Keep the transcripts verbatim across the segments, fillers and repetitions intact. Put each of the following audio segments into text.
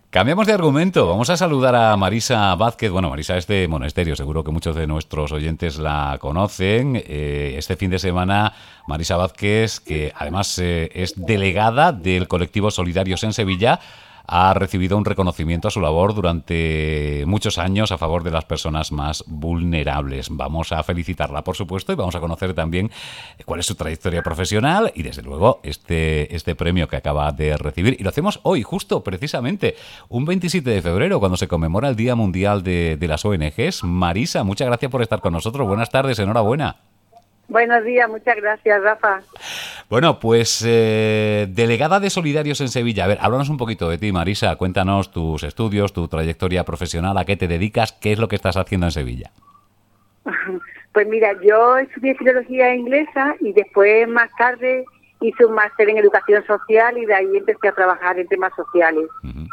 Cambiamos de argumento. Vamos a saludar a Marisa Vázquez. Bueno, Marisa es de Monesterio. Seguro que muchos de nuestros oyentes la conocen. Eh, este fin de semana, Marisa Vázquez, que además eh, es delegada del colectivo Solidarios en Sevilla, ha recibido un reconocimiento a su labor durante muchos años a favor de las personas más vulnerables. Vamos a felicitarla, por supuesto, y vamos a conocer también cuál es su trayectoria profesional y, desde luego, este, este premio que acaba de recibir. Y lo hacemos hoy, justo, precisamente, un veintisiete de febrero, cuando se conmemora el Día Mundial de, de las O N Ges. Marisa, muchas gracias por estar con nosotros. Buenas tardes, enhorabuena. Buenos días, muchas gracias, Rafa. Bueno, pues eh, delegada de Solidarios en Sevilla. A ver, háblanos un poquito de ti, Marisa. Cuéntanos tus estudios, tu trayectoria profesional, a qué te dedicas, qué es lo que estás haciendo en Sevilla. Pues mira, yo estudié filología inglesa y después, más tarde, hice un máster en educación social y de ahí empecé a trabajar en temas sociales. Uh-huh.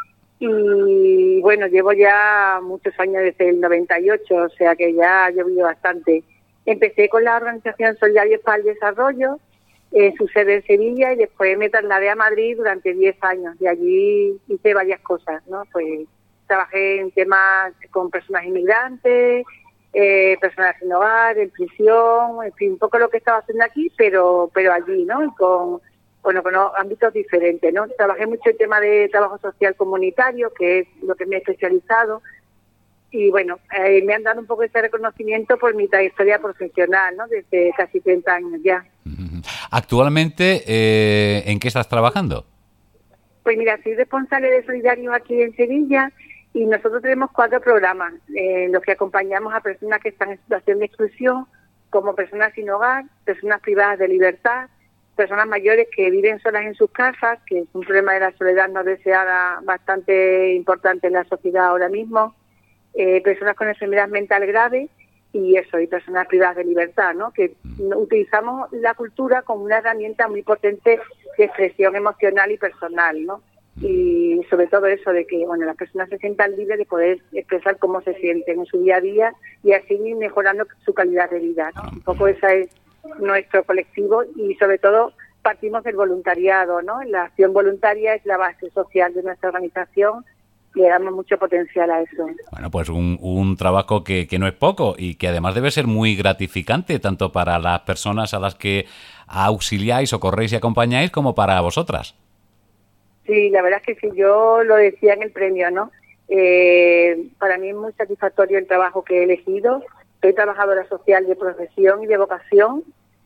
Y bueno, llevo ya muchos años desde el noventa y ocho, o sea que ya ha llovido bastante. Empecé con la organización Solidarios para el Desarrollo, en su sede en Sevilla, y después me trasladé a Madrid durante diez años. Y allí hice varias cosas, ¿no? Pues trabajé en temas con personas inmigrantes, eh, personas sin hogar, en prisión, en fin, un poco lo que estaba haciendo aquí, pero pero allí, ¿no? Y con, bueno, con ámbitos diferentes, ¿no? Trabajé mucho en tema de trabajo social comunitario, que es lo que me he especializado. Y bueno, eh, me han dado un poco ese reconocimiento por mi trayectoria profesional, ¿no? Desde casi treinta años ya. Actualmente, eh, ¿en qué estás trabajando? Pues mira, soy responsable de Solidarios aquí en Sevilla y nosotros tenemos cuatro programas en los que acompañamos a personas que están en situación de exclusión, como personas sin hogar, personas privadas de libertad, personas mayores que viven solas en sus casas, que es un problema de la soledad no deseada bastante importante en la sociedad ahora mismo. Eh, personas con enfermedad mental grave y eso, y personas privadas de libertad, ¿no? Que utilizamos la cultura como una herramienta muy potente de expresión emocional y personal, ¿no? Y sobre todo eso de que, bueno, las personas se sientan libres de poder expresar cómo se sienten en su día a día y así ir mejorando su calidad de vida, ¿no? Un poco ese es nuestro colectivo y sobre todo partimos del voluntariado, ¿no? La acción voluntaria es la base social de nuestra organización. Le damos mucho potencial a eso. Bueno, pues un, un trabajo que, que no es poco y que además debe ser muy gratificante, tanto para las personas a las que auxiliáis, socorréis y acompañáis, como para vosotras. Sí, la verdad es que sí, yo lo decía en el premio, ¿no? Eh, para mí es muy satisfactorio el trabajo que he elegido. Soy trabajadora social de profesión y de vocación.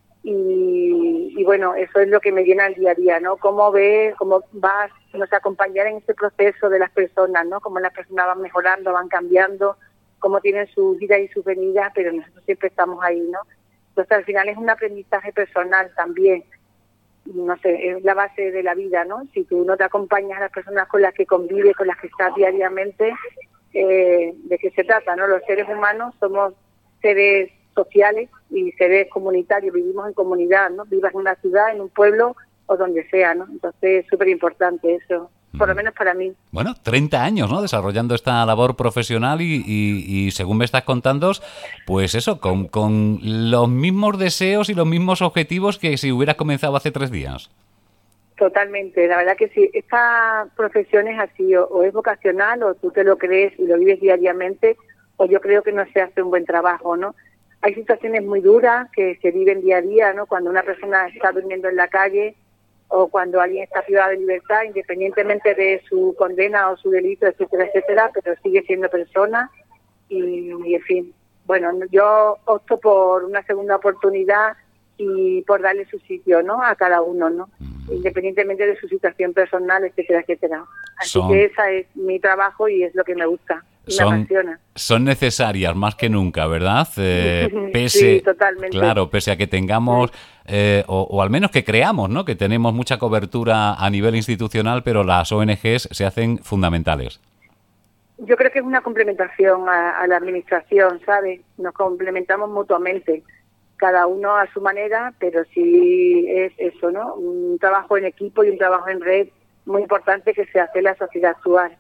Y, y bueno, eso es lo que me llena el día a día, ¿no? Cómo ves, cómo vas, nos acompañar en este proceso de las personas, ¿no? Cómo las personas van mejorando, van cambiando, cómo tienen sus vidas y sus venidas, pero nosotros siempre estamos ahí, ¿no? Entonces, al final es un aprendizaje personal también. No sé, es la base de la vida, ¿no? Si tú no te acompañas a las personas con las que convives, con las que estás diariamente, eh, ¿de qué se trata, no? Los seres humanos somos seres sociales y seres comunitarios, vivimos en comunidad, ¿no? Vivas en una ciudad, en un pueblo o donde sea, ¿no? Entonces es súper importante eso, por lo menos para mí. Bueno, treinta años, ¿no? Desarrollando esta labor profesional y, y, y según me estás contando, pues eso, con, con los mismos deseos y los mismos objetivos que si hubieras comenzado hace tres días. Totalmente, la verdad que sí, esta profesión es así, o, o es vocacional o tú te lo crees y lo vives diariamente, o yo creo que no se hace un buen trabajo, ¿no? Hay situaciones muy duras que se viven día a día, ¿no? Cuando una persona está durmiendo en la calle o cuando alguien está privado de libertad, independientemente de su condena o su delito, etcétera, etcétera, pero sigue siendo persona y, y en fin. Bueno, yo opto por una segunda oportunidad y por darle su sitio, ¿no? A cada uno, ¿no? Independientemente de su situación personal, etcétera, etcétera. Así son, que esa es mi trabajo y es lo que me gusta. Son, son necesarias más que nunca, ¿verdad? Eh, pese, sí, totalmente. Claro, pese a que tengamos, eh, o, o al menos que creamos, ¿no? Que tenemos mucha cobertura a nivel institucional, pero las O N Ges se hacen fundamentales. Yo creo que es una complementación a, a la administración, ¿sabes? Nos complementamos mutuamente, cada uno a su manera, pero sí es eso, ¿no? Un trabajo en equipo y un trabajo en red muy importante que se hace en la sociedad actual.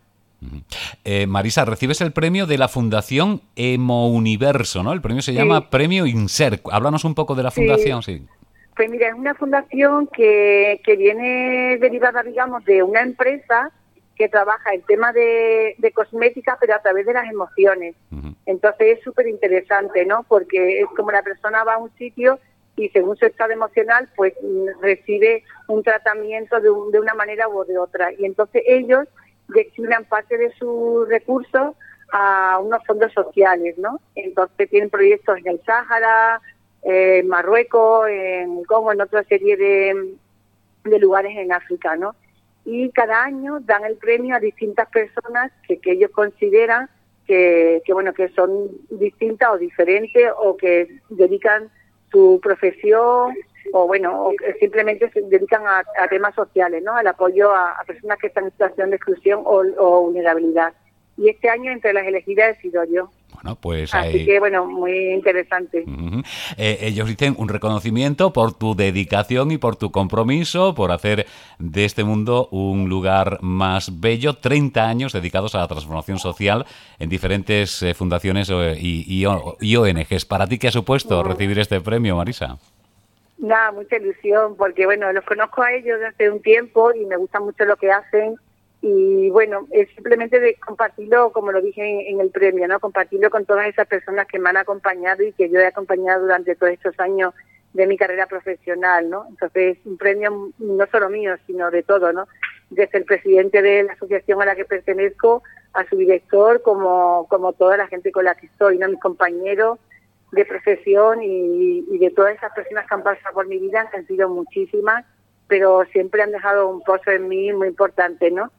Eh, Marisa, recibes el premio de la Fundación Hemouniverso, ¿no? El premio se llama sí. Premio INSER. Háblanos un poco de la fundación, sí. sí. Pues mira, es una fundación que, que viene derivada, digamos, de una empresa que trabaja el tema de, de cosmética, pero a través de las emociones. Uh-huh. Entonces es súper interesante, ¿no? Porque es como la persona va a un sitio y según su estado emocional, pues recibe un tratamiento de, un, de una manera u de otra. Y entonces ellos destinan parte de sus recursos a unos fondos sociales, ¿no? Entonces tienen proyectos en el Sáhara, eh, en Marruecos, en Congo, en otra serie de, de lugares en África, ¿no? Y cada año dan el premio a distintas personas que, que ellos consideran que, que, bueno, que son distintas o diferentes o que dedican su profesión o, bueno, o que simplemente se dedican a, a temas sociales, ¿no? Al apoyo a, a personas que están en situación de exclusión o, o vulnerabilidad. Y este año, entre las elegidas, he sido yo. Bueno, pues Así hay... que, bueno, muy interesante. Uh-huh. Eh, ellos dicen un reconocimiento por tu dedicación y por tu compromiso, por hacer de este mundo un lugar más bello. treinta años dedicados a la transformación social en diferentes eh, fundaciones eh, y, y, y O N Ges. ¿Para ti qué ha supuesto uh-huh. recibir este premio, Marisa? Nada, mucha ilusión, porque, bueno, los conozco a ellos desde hace un tiempo y me gusta mucho lo que hacen. Y bueno, es simplemente de compartirlo, como lo dije en, en el premio, ¿no? Compartirlo con todas esas personas que me han acompañado y que yo he acompañado durante todos estos años de mi carrera profesional, ¿no? Entonces, un premio no solo mío, sino de todo, ¿no? Desde el presidente de la asociación a la que pertenezco, a su director, como, como toda la gente con la que estoy, ¿no? Mis compañeros de profesión y, y de todas esas personas que han pasado por mi vida, que han sido muchísimas, pero siempre han dejado un pozo en mí muy importante, ¿no?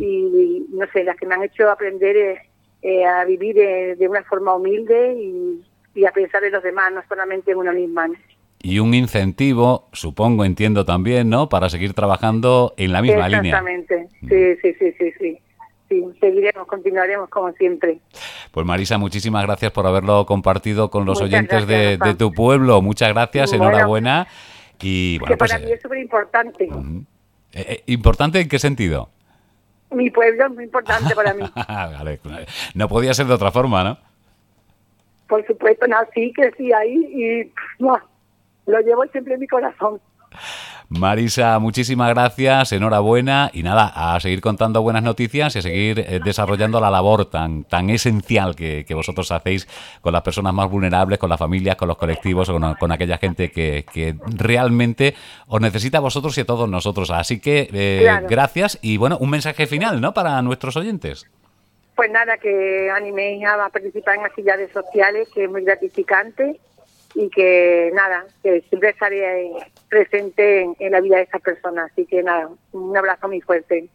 Y no sé, las que me han hecho aprender eh, eh, a vivir eh, de una forma humilde y, y a pensar en los demás, no solamente en uno misma, ¿no? Y un incentivo, supongo, entiendo también, ¿no? Para seguir trabajando en la misma línea. Exactamente, sí, sí, sí, sí, sí. Sí, seguiremos, continuaremos como siempre. Pues Marisa, muchísimas gracias por haberlo compartido con los Muchas oyentes gracias, de, de tu pueblo. Muchas gracias, bueno, enhorabuena. Y bueno, que para pues, mí es súper importante. Uh, eh, ¿Importante en qué sentido? Mi pueblo es muy importante para mí. Vale, no podía ser de otra forma, ¿no? Por supuesto, nací, crecí ahí y no, lo llevo siempre en mi corazón. Marisa, muchísimas gracias, enhorabuena y nada, a seguir contando buenas noticias y a seguir eh, desarrollando la labor tan tan esencial que, que vosotros hacéis con las personas más vulnerables, con las familias, con los colectivos, con, con aquella gente que, que realmente os necesita a vosotros y a todos nosotros. Así que eh, claro. Gracias y bueno, un mensaje final, ¿no?, para nuestros oyentes. Pues nada, que animéis a participar en actividades sociales, que es muy gratificante. Y que nada, que siempre estaré presente en, en la vida de estas personas. Así que nada, un abrazo muy fuerte.